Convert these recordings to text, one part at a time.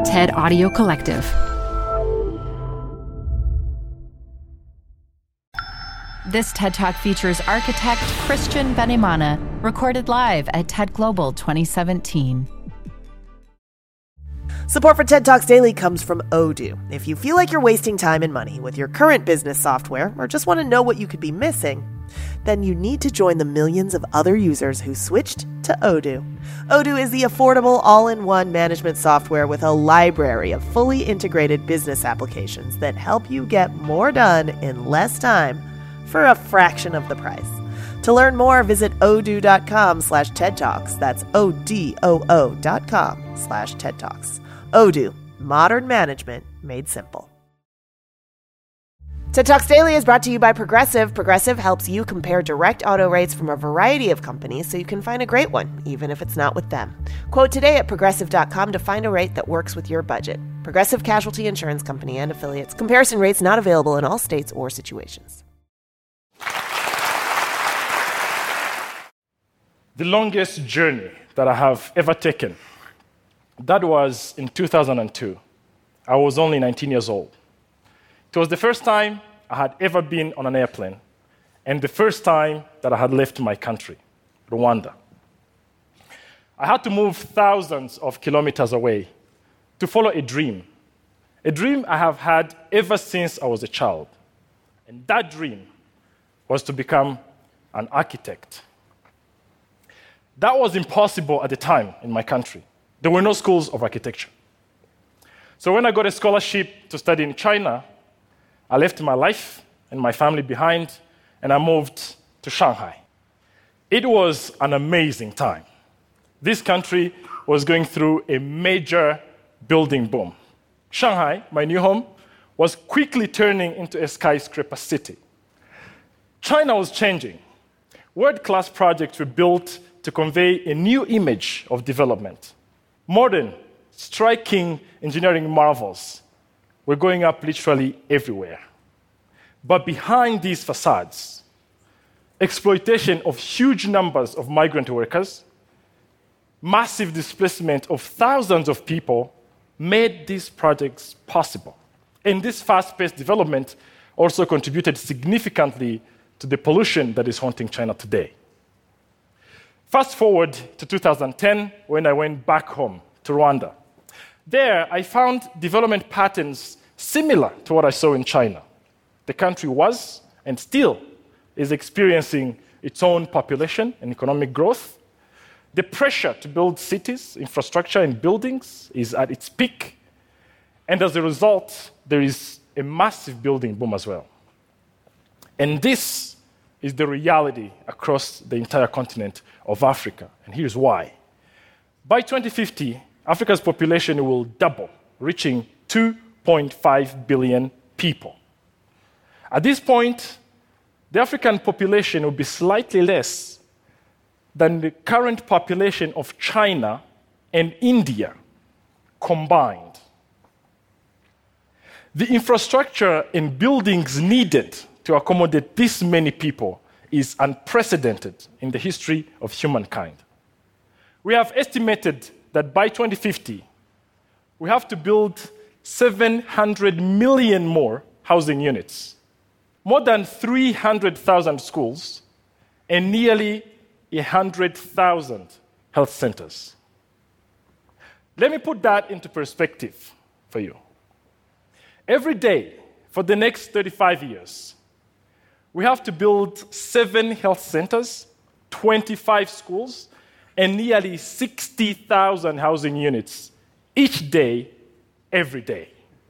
TED Audio Collective. This TED Talk features architect Christian Benimana, recorded live at TED Global 2017. Support for TED Talks Daily comes from Odoo. If you feel like you're wasting time and money with your current business software, or just want to know what you could be missing, then you need to join the millions of other users who switched to Odoo. Odoo is the affordable all-in-one management software with a library of fully integrated business applications that help you get more done in less time for a fraction of the price. To learn more, visit odoo.com/TED Talks. That's ODOO.com/TED Talks. Odoo, modern management made simple. TED Talks Daily is brought to you by Progressive. Progressive helps you compare direct auto rates from a variety of companies so you can find a great one, even if it's not with them. Quote today at progressive.com to find a rate that works with your budget. Progressive Casualty Insurance Company and affiliates. Comparison rates not available in all states or situations. The longest journey that I have ever taken, that was in 2002. I was only 19 years old. It was the first time I had ever been on an airplane, and the first time that I had left my country, Rwanda. I had to move thousands of kilometers away to follow a dream I have had ever since I was a child. And that dream was to become an architect. That was impossible at the time in my country. There were no schools of architecture. So when I got a scholarship to study in China, I left my life and my family behind, and I moved to Shanghai. It was an amazing time. This country was going through a major building boom. Shanghai, my new home, was quickly turning into a skyscraper city. China was changing. World-class projects were built to convey a new image of development. Modern, striking engineering marvels were going up literally everywhere. But behind these facades, exploitation of huge numbers of migrant workers, massive displacement of thousands of people made these projects possible. And this fast-paced development also contributed significantly to the pollution that is haunting China today. Fast forward to 2010, when I went back home to Rwanda. There, I found development patterns similar to what I saw in China. The country was, and still, is experiencing its own population and economic growth. The pressure to build cities, infrastructure, and buildings is at its peak. And as a result, there is a massive building boom as well. And this is the reality across the entire continent of Africa. And here's why. By 2050, Africa's population will double, reaching 2.5 billion people. At this point, the African population will be slightly less than the current population of China and India combined. The infrastructure and buildings needed to accommodate this many people is unprecedented in the history of humankind. We have estimated that by 2050, we have to build 700 million more housing units, more than 300,000 schools, and nearly 100,000 health centers. Let me put that into perspective for you. Every day for the next 35 years, we have to build 7 health centers, 25 schools, and nearly 60,000 housing units each day, every day.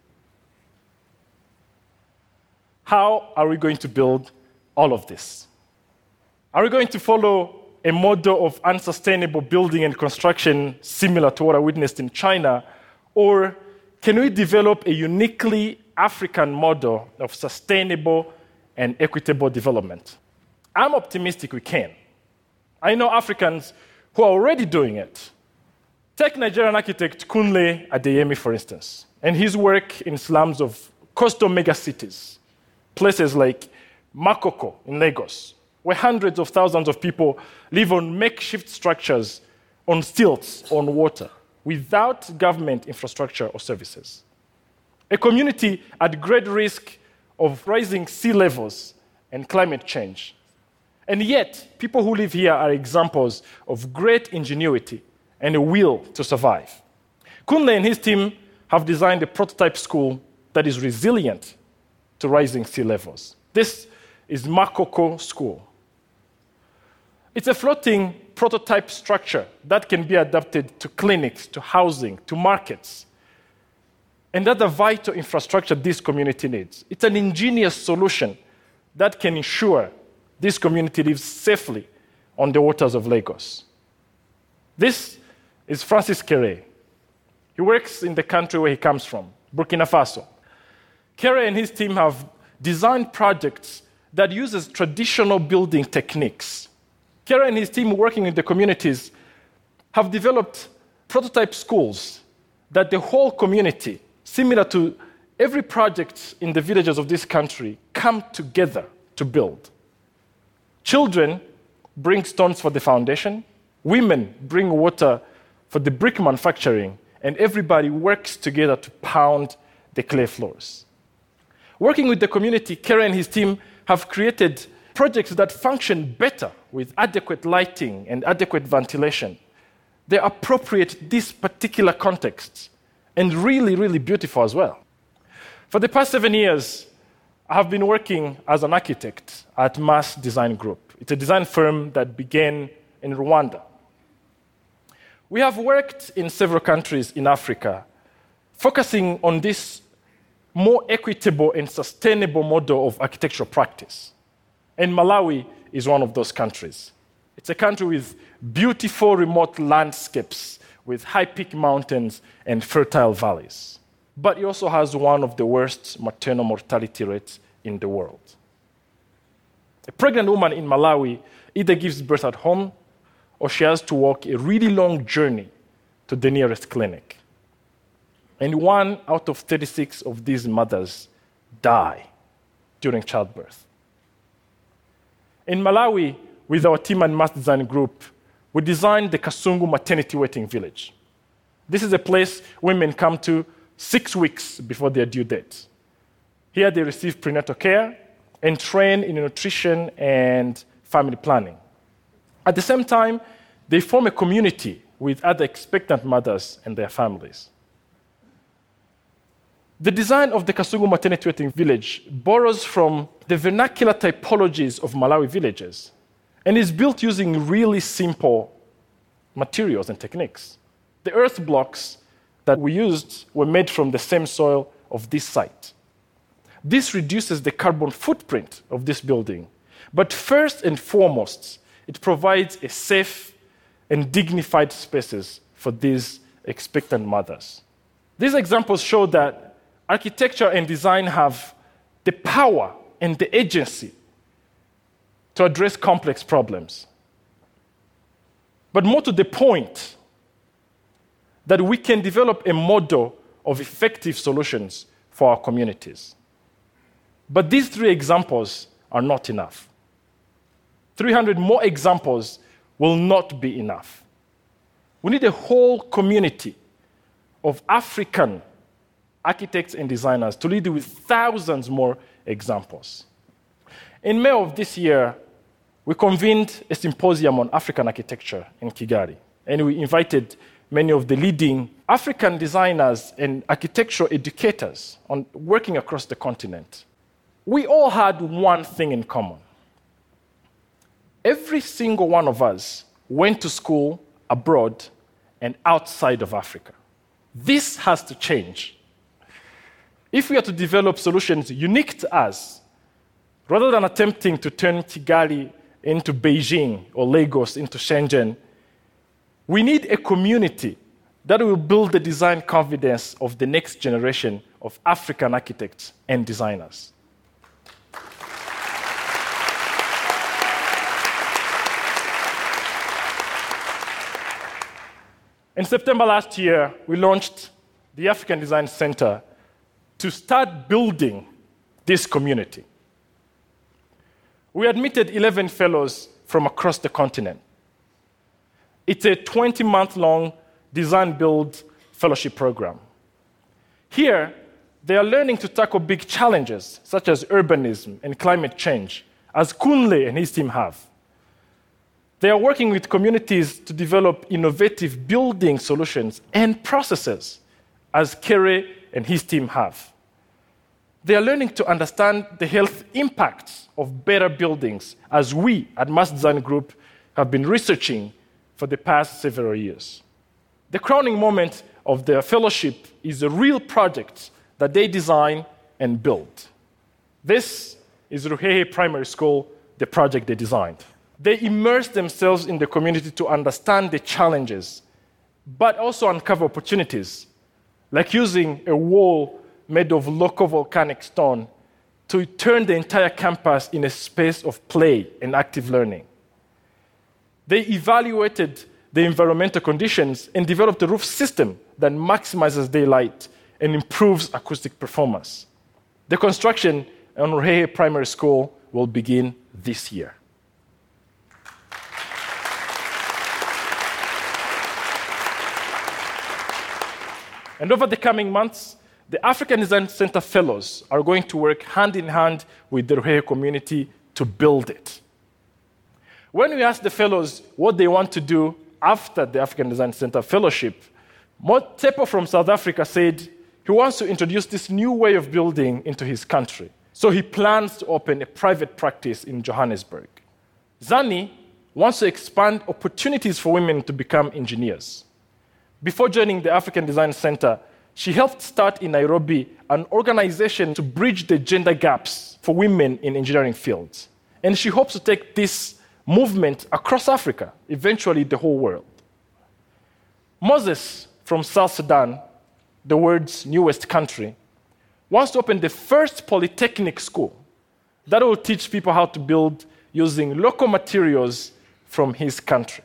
How are we going to build all of this? Are we going to follow a model of unsustainable building and construction similar to what I witnessed in China, or can we develop a uniquely African model of sustainable and equitable development? I'm optimistic we can. I know Africans who are already doing it. Take Nigerian architect Kunle Adeyemi, for instance, and his work in slums of coastal megacities, places like Makoko in Lagos, where hundreds of thousands of people live on makeshift structures on stilts on water. without government infrastructure or services. A community at great risk of rising sea levels and climate change. And yet, people who live here are examples of great ingenuity and a will to survive. Kunle and his team have designed a prototype school that is resilient to rising sea levels. This is Makoko School. It's a floating prototype structure that can be adapted to clinics, to housing, to markets, and other vital infrastructure this community needs. It's an ingenious solution that can ensure this community lives safely on the waters of Lagos. This is Francis Kere. He works in the country where he comes from, Burkina Faso. Kere and his team have designed projects that uses traditional building techniques. Kere and his team working in the communities have developed prototype schools that the whole community, similar to every project in the villages of this country, come together to build. Children bring stones for the foundation, women bring water for the brick manufacturing, and everybody works together to pound the clay floors. Working with the community, Kere and his team have created projects that function better with adequate lighting and adequate ventilation. They appropriate this particular context and really, really beautiful as well. For the past 7 years, I have been working as an architect at Mass Design Group. It's a design firm that began in Rwanda. We have worked in several countries in Africa, focusing on this more equitable and sustainable model of architectural practice. And Malawi is one of those countries. It's a country with beautiful remote landscapes, with high peak mountains and fertile valleys. But it also has one of the worst maternal mortality rates in the world. A pregnant woman in Malawi either gives birth at home or she has to walk a really long journey to the nearest clinic. And 1 out of 36 of these mothers die during childbirth. In Malawi, with our team and Mass Design Group, we designed the Kasungu Maternity Waiting Village. This is a place women come to 6 weeks before their due date. Here they receive prenatal care and train in nutrition and family planning. At the same time, they form a community with other expectant mothers and their families. The design of the Kasungu Maternity Waiting Village borrows from the vernacular typologies of Malawi villages and is built using really simple materials and techniques. The earth blocks that we used were made from the same soil of this site. This reduces the carbon footprint of this building, but first and foremost, it provides a safe and dignified spaces for these expectant mothers. These examples show that architecture and design have the power and the agency to address complex problems. But more to the point, that we can develop a model of effective solutions for our communities. But these 3 examples are not enough. 300 more examples will not be enough. We need a whole community of African architects and designers to lead with thousands more examples. In May of this year, we convened a symposium on African architecture in Kigali, and we invited many of the leading African designers and architectural educators on working across the continent. We all had one thing in common. Every single one of us went to school abroad and outside of Africa. This has to change. If we are to develop solutions unique to us, rather than attempting to turn Kigali into Beijing or Lagos into Shenzhen, we need a community that will build the design confidence of the next generation of African architects and designers. In September last year, we launched the African Design Center to start building this community. We admitted 11 fellows from across the continent. It's a 20-month-long Design Build Fellowship Program. Here, they are learning to tackle big challenges such as urbanism and climate change, as Kunle and his team have. They are working with communities to develop innovative building solutions and processes, as Kere and his team have. They are learning to understand the health impacts of better buildings, as we at Mass Design Group have been researching for the past several years. The crowning moment of their fellowship is a real project that they design and build. This is Ruhehe Primary School, the project they designed. They immerse themselves in the community to understand the challenges, but also uncover opportunities, like using a wall made of local volcanic stone to turn the entire campus in a space of play and active learning. They evaluated the environmental conditions and developed a roof system that maximizes daylight and improves acoustic performance. The construction on Ruhehe Primary School will begin this year. And over the coming months, the African Design Center Fellows are going to work hand in hand with the Ruhehe community to build it. When we asked the Fellows what they want to do after the African Design Center Fellowship, Motsepo from South Africa said he wants to introduce this new way of building into his country. So he plans to open a private practice in Johannesburg. Zani wants to expand opportunities for women to become engineers. Before joining the African Design Center, she helped start in Nairobi an organization to bridge the gender gaps for women in engineering fields. And she hopes to take this movement across Africa, eventually the whole world. Moses from South Sudan, the world's newest country, wants to open the first polytechnic school that will teach people how to build using local materials from his country.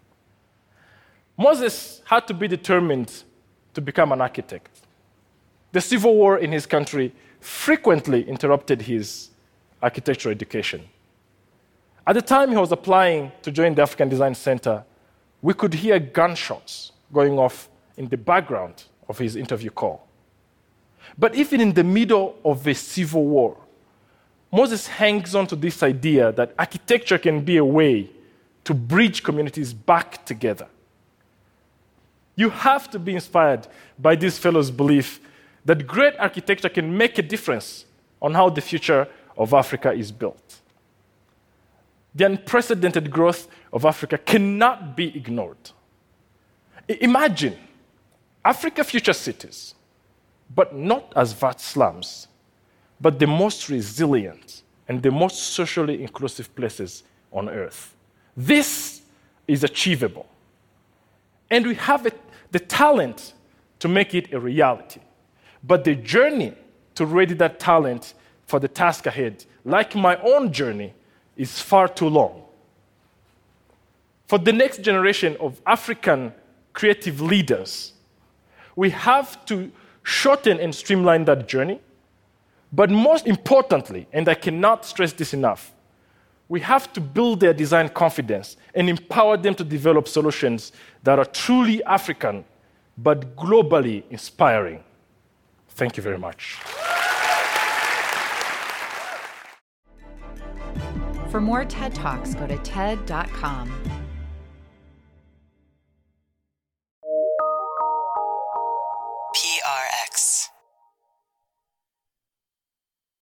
Moses had to be determined to become an architect. The civil war in his country frequently interrupted his architectural education. At the time he was applying to join the African Design Center, we could hear gunshots going off in the background of his interview call. But even in the middle of a civil war, Moses hangs on to this idea that architecture can be a way to bridge communities back together. You have to be inspired by this fellow's belief that great architecture can make a difference on how the future of Africa is built. The unprecedented growth of Africa cannot be ignored. Imagine Africa future cities, but not as vast slums, but the most resilient and the most socially inclusive places on earth. This is achievable. And we have the talent to make it a reality. But the journey to ready that talent for the task ahead, like my own journey, is far too long. For the next generation of African creative leaders, we have to shorten and streamline that journey. But most importantly, and I cannot stress this enough, we have to build their design confidence and empower them to develop solutions that are truly African, but globally inspiring. Thank you very much. For more TED Talks, go to TED.com. PRX.